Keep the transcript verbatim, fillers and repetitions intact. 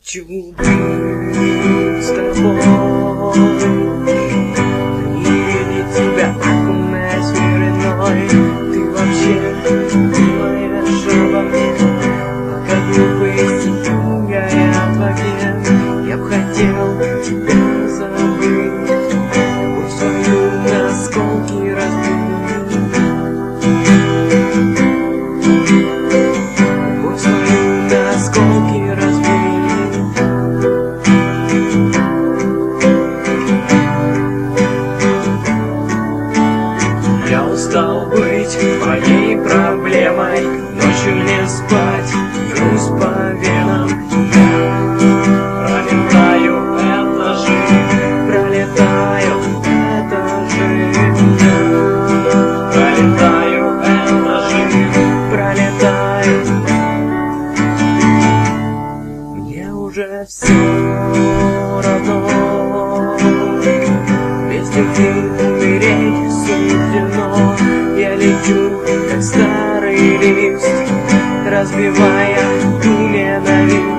хочу быть с тобой и видеть тебя, окунаясь в мир иной. Ты вообще думаешь обо мне, пока глупые стихи горят в огне. Я б хотел тебя забыть, любовь свою на осколки разбить, любовь свою на осколки разбить. Я устал быть твоей проблемой, ночью не спать, груз по венам. Я пролетаю этажи, пролетаю этажи, я пролетаю этажи, пролетаю. Мне уже все равно, без любви умереть суждено. Я лечу, как старый лист, разбивая ту ненависть.